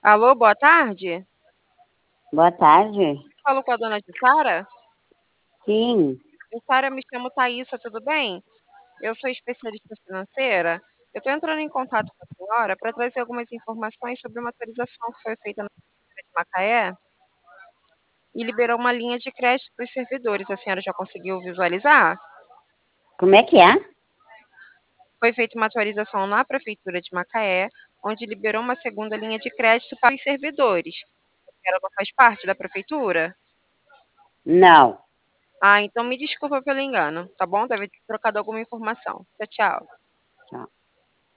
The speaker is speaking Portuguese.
Alô, boa tarde. Boa tarde. Falo com a dona Jussara. Sim, Jussara, me chamo Thaísa, tudo bem? Eu sou especialista financeira. Eu estou entrando em contato com a senhora para trazer algumas informações sobre uma atualização que foi feita na Prefeitura de Macaé e liberou uma linha de crédito para os servidores. A senhora já conseguiu visualizar? como é que é? Foi feita uma atualização na Prefeitura de Macaé, onde liberou uma segunda linha de crédito para os servidores. Ela não faz parte da Prefeitura? Não. Ah, então me desculpa pelo engano, tá bom? Deve ter trocado alguma informação. Tchau, tchau. Tchau.